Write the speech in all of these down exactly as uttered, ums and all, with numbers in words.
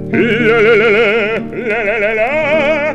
La, la, la, la, la, la.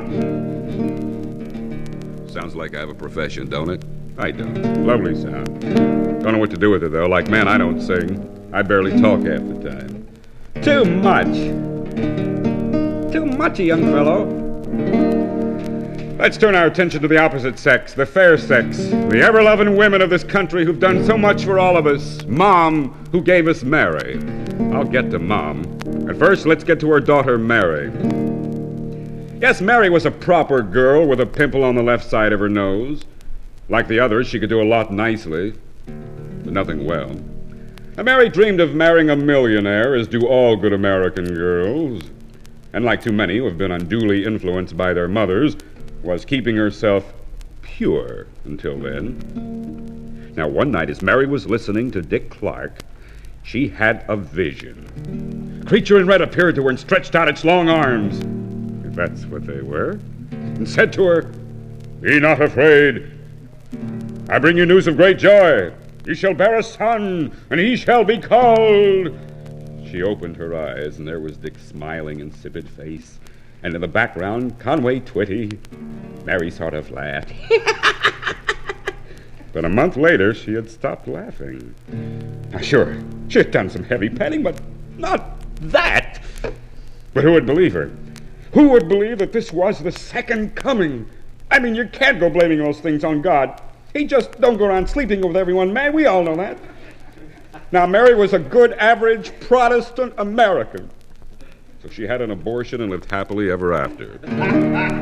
Sounds like I have a profession, don't it? I don't. Lovely sound. Don't know what to do with it, though. Like, man, I don't sing. I barely talk half the time. Too much. Too muchy, young fellow. Let's turn our attention to the opposite sex, the fair sex, the ever-loving women of this country who've done so much for all of us. Mom, who gave us Mary. I'll get to Mom. At first, let's get to her daughter, Mary. Yes, Mary was a proper girl with a pimple on the left side of her nose. Like the others, she could do a lot nicely, but nothing well. And Mary dreamed of marrying a millionaire, as do all good American girls. And like too many who have been unduly influenced by their mothers, was keeping herself pure until then. Now, one night, as Mary was listening to Dick Clark, she had a vision. A creature in red appeared to her and stretched out its long arms, if that's what they were, and said to her, "Be not afraid. I bring you news of great joy. You shall bear a son, and he shall be called..." She opened her eyes, and there was Dick's smiling, insipid face. And in the background, Conway Twitty. Mary sort of laughed. But a month later, she had stopped laughing. Now, sure, she had done some heavy petting, but not that. But who would believe her? Who would believe that this was the second coming? I mean, you can't go blaming those things on God. He just don't go around sleeping with everyone, man. We all know that. Now, Mary was a good, average Protestant American. So she had an abortion and lived happily ever after.